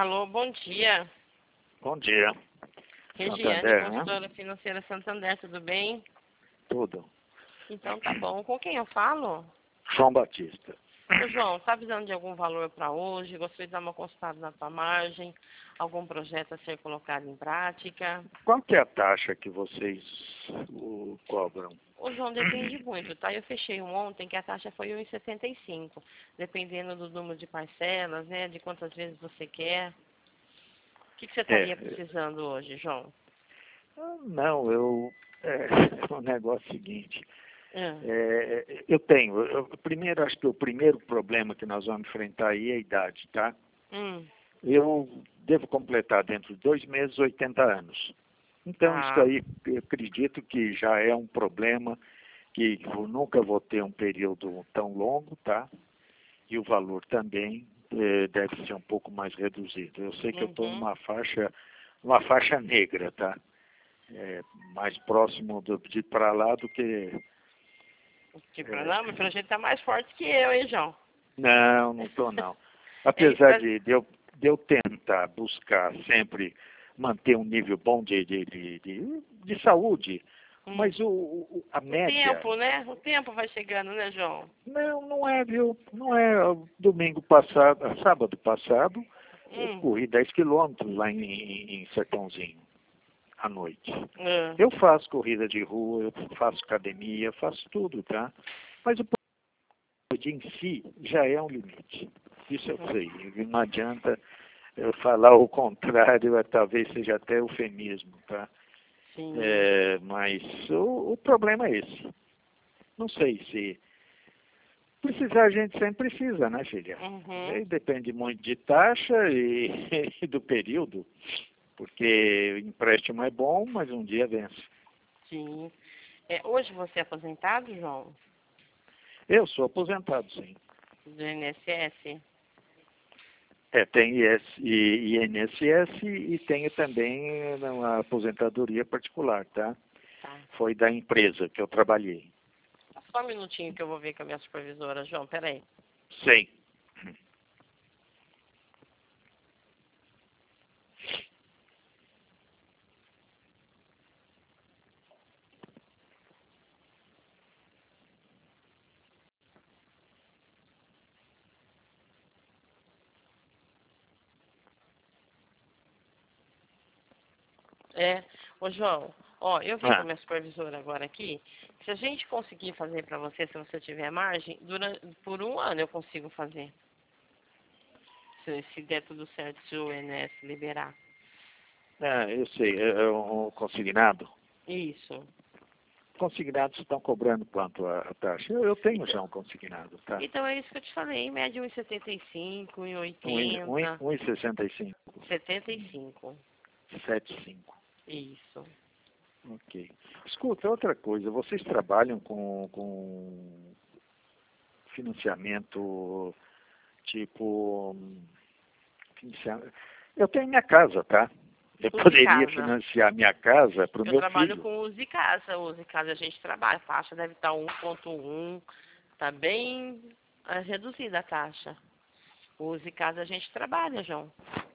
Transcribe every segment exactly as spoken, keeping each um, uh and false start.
Alô, bom dia. Bom dia. Regiane, Santander, né? consultora financeira Santander, tudo bem? Tudo. Então tá bom. Com quem eu falo? João Batista. Ô, João, tá precisando de algum valor para hoje? Gostaria de dar uma consultada na tua margem? Algum projeto a ser colocado em prática? Qual que é a taxa que vocês o, cobram? Ô, João, depende muito, tá? Eu fechei um ontem que a taxa foi um vírgula setenta e cinco, dependendo do número de parcelas, né? De quantas vezes você quer. O que, que você estaria É, precisando hoje, João? ah, não, eu... É, o negócio é o seguinte. Ah, É, eu tenho... Eu, primeiro, acho que o primeiro problema que nós vamos enfrentar aí é a idade, tá? hum, Eu devo completar dentro de dois meses oitenta anos. Então, isso tá. aí, eu acredito que já é um problema que eu nunca vou ter um período tão longo, tá? E o valor também eh, deve ser um pouco mais reduzido. Eu sei que eu estou Uhum. numa faixa, uma faixa negra, tá? É, mais próximo do, de para lá do que... Tipo, é, não, meu filho, a gente tá mais forte que eu, hein, João? não, não estou não. É isso, Apesar mas... de, de, eu, de eu tentar buscar sempre manter um nível bom de, de, de, de, de saúde, hum. mas o, o- a O média... tempo, né? O tempo vai chegando, né, João? Não, não é, viu? Não é. Domingo passado, sábado passado, eu Hum. corri dez quilômetros lá em, em, em Sertãozinho, à noite. Ah, Eu faço corrida de rua, eu faço academia, faço tudo, tá? Mas o problema em si já é um limite. Isso eu sei. Não adianta eu falar o contrário, talvez seja até eufemismo, tá? sim. É, mas o, o problema é esse. Não sei se... Precisar a gente sempre precisa, né, filha? Uhum. Aí depende muito de taxa e, e do período, porque o empréstimo é bom, mas um dia vence. Sim. É, hoje você é aposentado, João? Eu sou aposentado, sim. Do I N S S? É, tem I S, I N S S e tenho também uma aposentadoria particular, tá? Tá. Foi da empresa que eu trabalhei. Só um minutinho que eu vou ver com a minha supervisora, João, peraí. Sim. É, ô João, ó, eu vi com a Ah, minha supervisora agora aqui, se a gente conseguir fazer pra você, se você tiver margem, durante, por um ano eu consigo fazer. Se, se der tudo certo, se o I N S S liberar. ah, eu sei, é é um consignado. Isso. Consignados estão cobrando quanto a, a taxa? Eu, eu tenho Então, já um consignado, tá? então é isso que eu te falei, em média um vírgula setenta e cinco, um Um e- um e- oitenta, um e sessenta e cinco. setenta e cinco. Sete cinco. Isso. Ok. Escuta, outra coisa, vocês trabalham com, com financiamento tipo... hum, financia- Eu tenho minha casa, tá? Eu Use poderia Casa. financiar minha casa para o Eu meu trabalho filho. com Use Casa. Use Casa a gente trabalha. A taxa deve estar um ponto um. Tá bem é, reduzida a taxa. Use Casa a gente trabalha, João.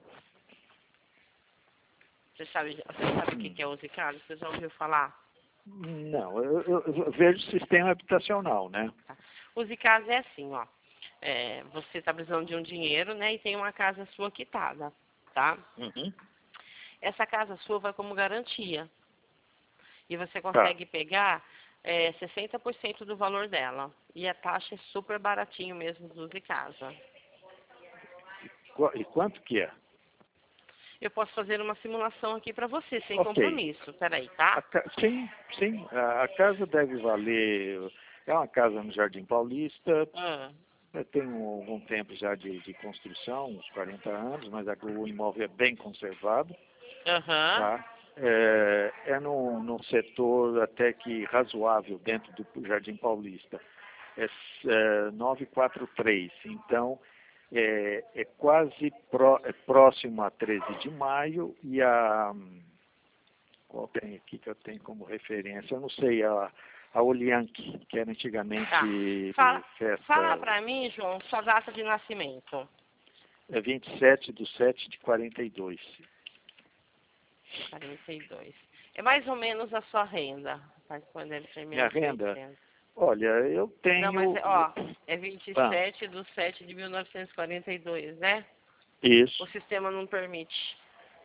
Você sabe, você sabe o que Hum, que é Use Casa? Você já ouviu falar? Não, eu, eu- eu vejo sistema habitacional, né? Tá. Use Casa é assim, ó. É, você está precisando de um dinheiro, né? E tem uma casa sua quitada, tá? Uhum. Essa casa sua vai como garantia. E você Tá. consegue pegar é, sessenta por cento do valor dela. E a taxa é super baratinho mesmo do Use Casa. Qu- E quanto que é? Eu posso fazer uma simulação aqui para você, sem Ok. compromisso. Peraí, A tá? ca- Sim, sim. A, a casa deve valer. É uma casa no Jardim Paulista. Ah, Eu tenho algum tempo já de, de construção, uns quarenta anos, mas a- o imóvel é bem conservado, aham. tá? É, é num, num setor até que razoável dentro do Jardim Paulista. É, é nove quatro três. Então, é, é quase pró, é próximo a treze de maio e a... Qual tem aqui que eu tenho como referência? Eu não sei, a, a Olianque, que era Tá. antigamente Fala, fala festa... pra mim, João, sua data de nascimento. É vinte e sete de sete de quarenta e dois. quarenta e dois. É mais ou menos a sua renda. Quando deve ser Minha menos de renda? oitocentos. Olha, eu tenho... Não, mas, é, ó, é vinte e sete Ah. de sete de mil novecentos e quarenta e dois, né? Isso. O sistema não permite.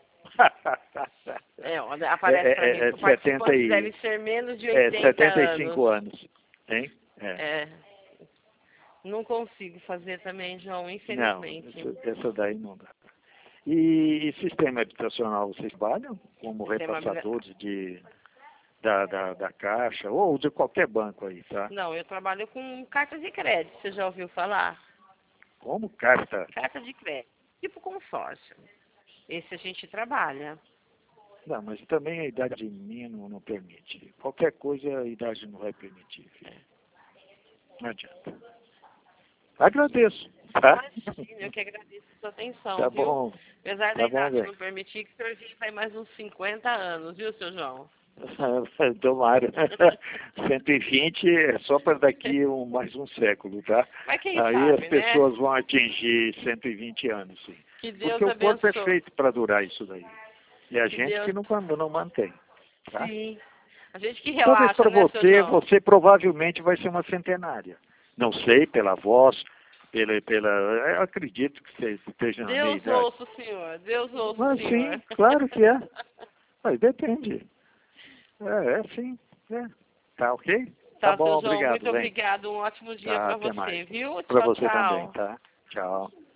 É, ó, aparece é, para mim. é, é O participante setenta e, deve ser menos de é oitenta setenta e cinco anos. anos. Hein? É. É. Não consigo fazer também, João, Não, infelizmente. essa, essa daí não dá. E, e sistema habitacional, vocês trabalham como Sistema repassadores de, da, da, da Caixa ou de qualquer banco aí, tá? Não, eu trabalho com cartas de crédito, você já ouviu falar? Como carta? Carta de crédito, tipo consórcio. Esse a gente trabalha. Não, mas também a idade minha não, não permite. Qualquer coisa a idade não vai permitir, filho. Não adianta. Agradeço, tá? Imagina, eu que agradeço a sua atenção, Tá viu? bom. Apesar Tá da bom, idade velho. não permitir, que o senhor vive aí mais uns cinquenta anos, viu, seu João? Tomara. cento e vinte é só para daqui um, mais um século, tá? Mas quem Aí sabe, as né? pessoas vão atingir cento e vinte anos, sim. Que Deus Porque o corpo é abençoe. feito para durar isso daí. E a Que gente Deus... que não, não mantém. Tá? Sim. A gente que Talvez relaxa, para né, seu você, João? você provavelmente vai ser uma centenária. Não sei, pela voz, pela... pela eu acredito que você esteja na meia Deus idade. ouça o senhor, Deus ouça o Mas senhor. sim, claro que é. Mas depende. É, é sim. É. Tá ok? Tá, Tá bom, seu João, obrigado, muito vem. obrigado. Um ótimo dia Tá, pra até você, mais. viu? Para Tchau, você também, tchau. tá? Tchau.